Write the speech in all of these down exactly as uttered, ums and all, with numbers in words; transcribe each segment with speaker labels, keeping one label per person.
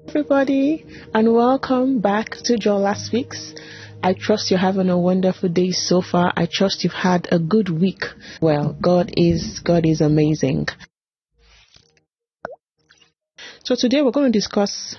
Speaker 1: Everybody, and welcome back to Joel Last Weeks. I trust you're having a wonderful day so far. I trust you've had a good week. Well, God is God is amazing. So today we're going to discuss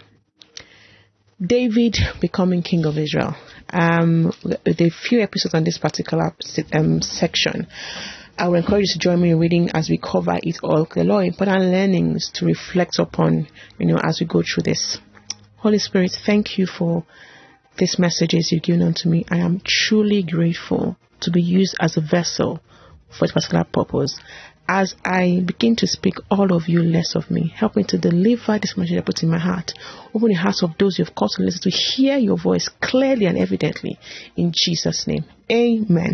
Speaker 1: David becoming king of Israel. Um, there are a few episodes on this particular um, section. I will encourage you to join me in reading as we cover it all. The Lord important learnings to reflect upon, you know, as we go through this. Holy Spirit, thank you for these messages you've given unto me. I am truly grateful to be used as a vessel for a particular purpose. As I begin to speak, all of you less of me. Help me to deliver this message I put in my heart. Open the hearts of those you've called to listen to hear your voice clearly and evidently. In Jesus' name. Amen.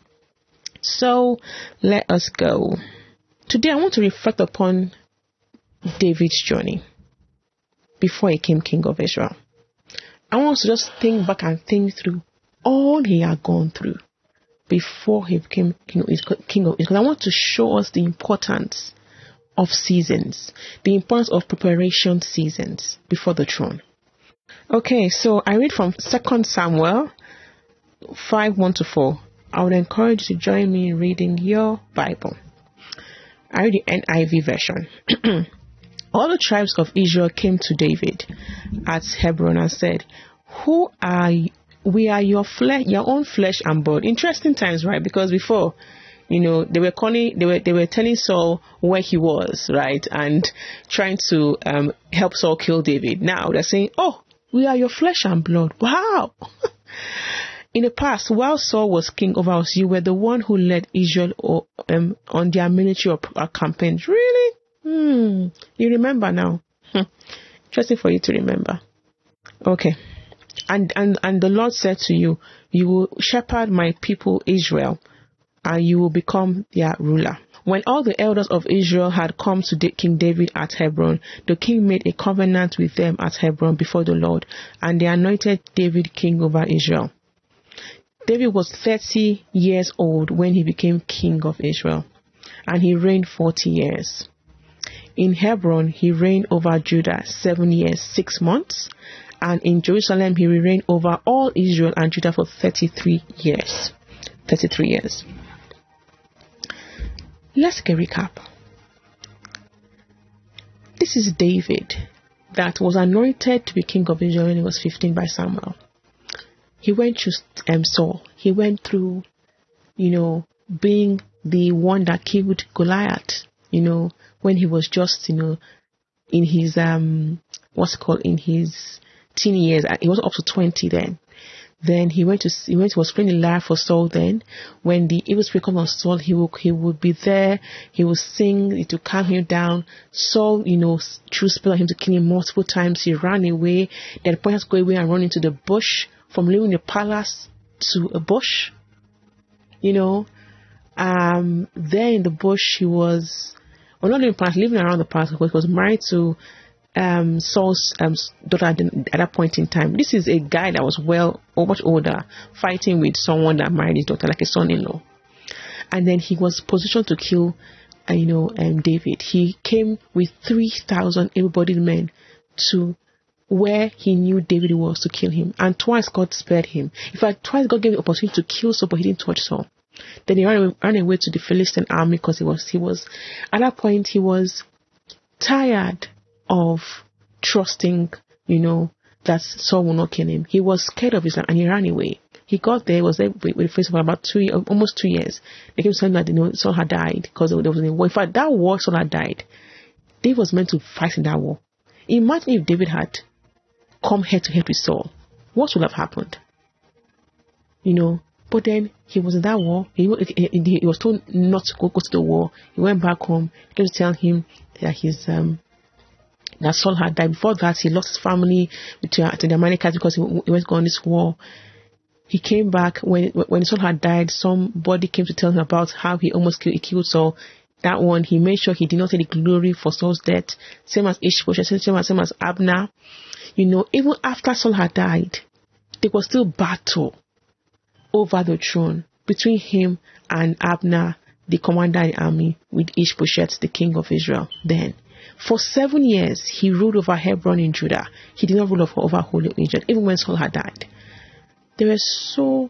Speaker 1: So let us go. Today I want to reflect upon David's journey before he became king of Israel. I want us to just think back and think through all he had gone through before he became king of Israel. Because I want to show us the importance of seasons, the importance of preparation seasons before the throne. Okay, so I read from Second Samuel five, one to four. I would encourage you to join me in reading your Bible. I read the N I V version. All the tribes of Israel came to David at Hebron and said, Who are you? We are your flesh, your own flesh and blood. Interesting times, right? Because before, you know, they were calling, they were they were telling Saul where he was, right, and trying to um, help Saul kill David. Now they're saying, "Oh, we are your flesh and blood." Wow. In the past, while Saul was king over us, you were the one who led Israel or, um, on their military or, uh, campaigns. Really? Hmm. You remember now? Hmm. Interesting for you to remember. Okay. And, and, and the Lord said to you, you will shepherd my people Israel, and you will become their ruler. When all the elders of Israel had come to King David at Hebron, the king made a covenant with them at Hebron before the Lord, and they anointed David king over Israel. David was thirty years old when he became king of Israel, and he reigned forty years. In Hebron, he reigned over Judah seven years, six months, and in Jerusalem, he reigned over all Israel and Judah for thirty-three years. thirty-three years. Let's get a recap. This is David that was anointed to be king of Israel when he was fifteen by Samuel. He went through um, Saul. He went through, you know, being the one that killed Goliath, you know, when he was just, you know, in his, um, what's it called, in his teen years. He was up to twenty then. Then he went to, he went, he was playing the lyre for Saul then. When the evil spirit comes on Saul, he will, he would be there. He will sing to calm him down. Saul, you know, threw spell on him to kill him multiple times. He ran away. Then the point has to go away and run into the bush. From living in the palace to a bush, you know. Um, there in the bush, he was, well, not living in the palace, living around the palace, because he was married to um, Saul's um, daughter at, the, at that point in time. This is a guy that was well, or much older, fighting with someone that married his daughter, like a son-in-law. And then he was positioned to kill, uh, you know, um, David. He came with three thousand able-bodied men to where he knew David was to kill him. And twice God spared him. In fact, twice God gave him the opportunity to kill Saul, but he didn't touch Saul. Then he ran away, ran away to the Philistine army because he was, he was, at that point, he was tired of trusting, you know, that Saul will not kill him. He was scared of Islam and he ran away. He got there, was there with, with the face for about two, almost two years. They came saying that, you know, Saul had died because there was a war. In fact, that war, Saul had died. David was meant to fight in that war. Imagine if David had come head to head with Saul, what would have happened? You know, but then he was in that war. He, he, he, he was told not to go, go to the war. He went back home. He came to tell him that his um that Saul had died. Before that, he lost his family to, to the Amalekites because he, he went to go on this war. He came back when when Saul had died. Somebody came to tell him about how he almost killed, he killed Saul. That one, he made sure he did not take the glory for Saul's death. Same as Ishbosheth, same as, same as Abner. You know, even after Saul had died, there was still battle over the throne between him and Abner, the commander in the army, with Ishbosheth, the king of Israel. Then, For seven years, he ruled over Hebron in Judah. He did not rule over, over whole Israel, even when Saul had died. There were so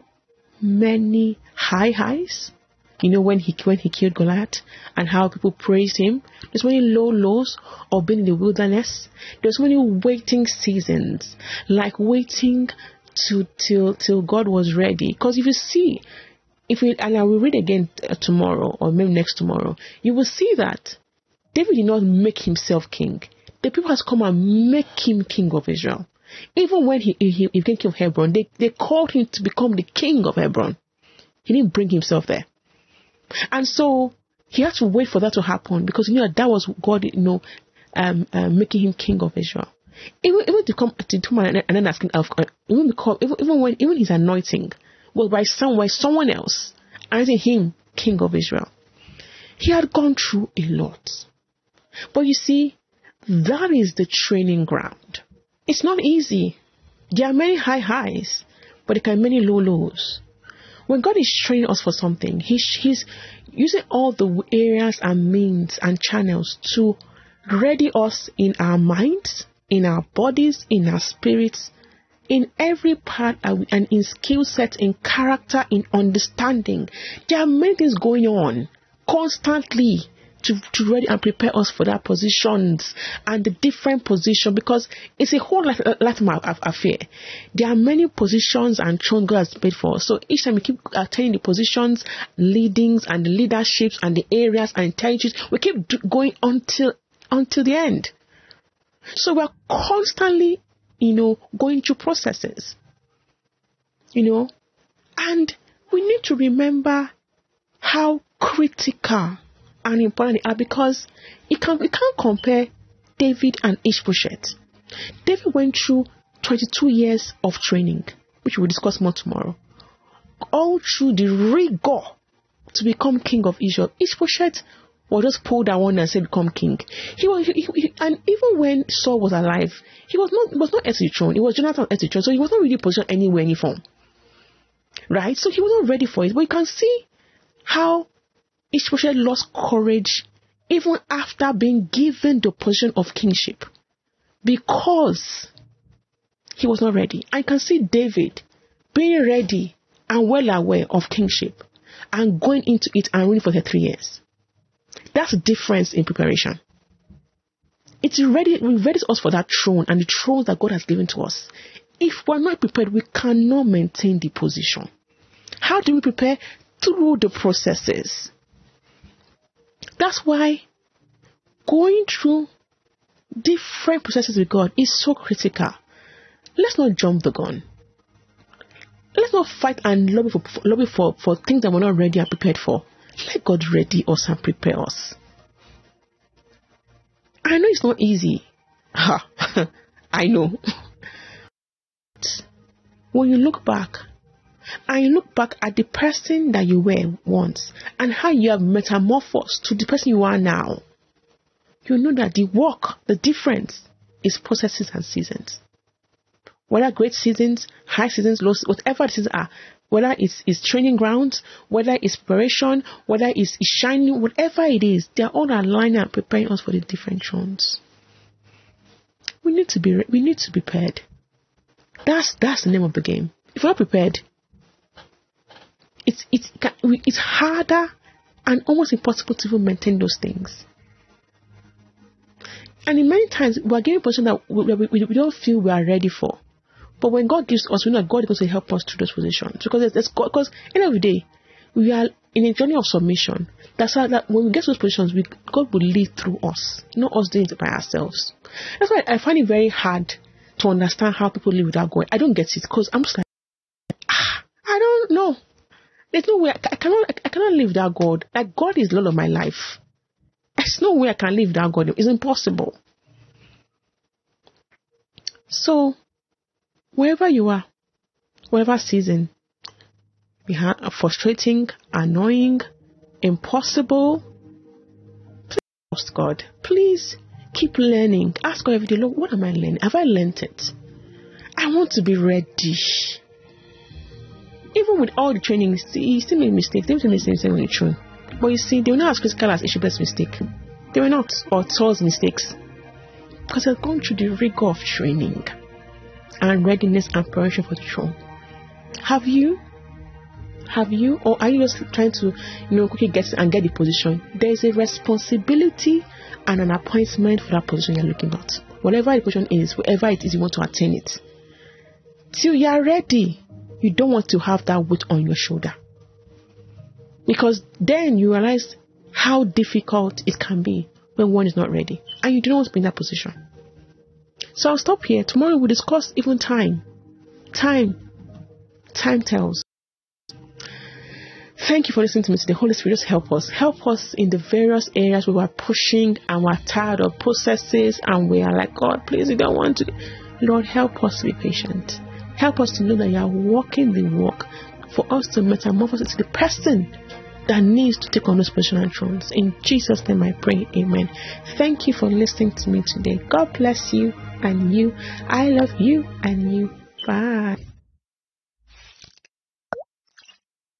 Speaker 1: many high highs. You know, when he when he killed Goliath and how people praised him. There's many low lows of being in the wilderness. There's many waiting seasons, like waiting to till till God was ready. Because if you see, if we and I will read again uh, tomorrow or maybe next tomorrow, you will see that David did not make himself king. The people has come and make him king of Israel. Even when he, he, he became king of Hebron, they, they called him to become the king of Hebron. He didn't bring himself there. And so he had to wait for that to happen because he knew that that was God, you know, um, uh, making him king of Israel. Even, even to come to come and then asking, uh, even, because, even, even when even his anointing was by somewhere, someone else anointing him king of Israel. He had gone through a lot. But you see, that is the training ground. It's not easy. There are many high highs, but there are many low lows. When God is training us for something, he's, he's using all the areas and means and channels to ready us in our minds, in our bodies, in our spirits, in every part, and in skill set, in character, in understanding. There are many things going on constantly to, to ready and prepare us for that positions and the different position, because it's a whole life, life affair. There are many positions and thrones God has made for us. So each time we keep attaining the positions, leadings and the leaderships and the areas and territories, we keep going until until the end. So we're constantly, you know, going through processes, you know, and we need to remember how critical and important they are, because it can, we can't compare David and Ishbosheth. David went through twenty-two years of training, which we'll discuss more tomorrow, all through the rigor to become king of Israel. Ishbosheth was just pulled that one and said, become king. He was, he, he, and even when Saul was alive, he was not, was not heir to the throne. It was Jonathan heir to the throne, so he was not really positioned anywhere, any form. Right? So he was not ready for it. But you can see how Ishbosheth lost courage even after being given the position of kingship, because he was not ready. I can see David being ready and well aware of kingship and going into it and ruling for the three years. That's the difference in preparation. It's ready, it readies us for that throne and the thrones that God has given to us. If we're not prepared, we cannot maintain the position. How do we prepare? Through the processes. That's why going through different processes with God is so critical. Let's not jump the gun. Let's not fight and lobby for, lobby for, for things that we're not ready and prepared for. Let God ready us and prepare us. I know it's not easy. Ha, I know. When you look back, and you look back at the person that you were once and how you have metamorphosed to the person you are now, you know that the work, the difference is processes and seasons. Whether great seasons, high seasons, low, whatever the seasons are, whether it's, it's training grounds, whether it's preparation, whether it's, it's shining, whatever it is, they are all aligning and preparing us for the different thrones. We need to be we need to be prepared. That's that's the name of the game. If we're not prepared, it's it's it's harder and almost impossible to even maintain those things. And in many times, we are getting a position that we, we, we don't feel we are ready for. But when God gives us, we know that God is going to help us through those positions. Because it's God, because at the end of the day, we are in a journey of submission. That's how that when we get to those positions, we, God will lead through us, not us doing it by ourselves. That's why I find it very hard to understand how people live without God. I don't get it, because I'm just like, ah, I don't know. There's no way I, I cannot. I, I cannot live without God. Like, God is the Lord of my life. There's no way I can live without God. It's impossible. So, wherever you are, whatever season, be frustrating, annoying, impossible, please trust God. Please keep learning. Ask God every day, Lord, what am I learning? Have I learned it? I want to be ready. Even with all the training, he still made mistakes. They were the same when it's true. But you see, they were not as critical as Ishbosheth's mistake. They were not, or Saul's mistakes. because they've gone through the rigor of training and readiness and preparation for the throne. Have you? Have you? Or are you just trying to, you know, quickly get and get the position? There is a responsibility and an appointment for that position you're looking at. Whatever the position is, wherever it is you want to attain it. Till you are ready, you don't want to have that weight on your shoulder. Because then you realize how difficult it can be when one is not ready. And you don't want to be in that position. So I'll stop here. Tomorrow we'll discuss even time. Time. Time tells. Thank you for listening to me today. Holy Spirit, just help us. Help us in the various areas where we're pushing and we're tired of processes and we are like, God, please, we don't want to. Lord, help us to be patient. Help us to know that you are walking the walk for us to metamorphose into the person that needs to take on those positional thrones. In Jesus' name I pray. Amen. Thank you for listening to me today. God bless you and you. I love you and you. Bye.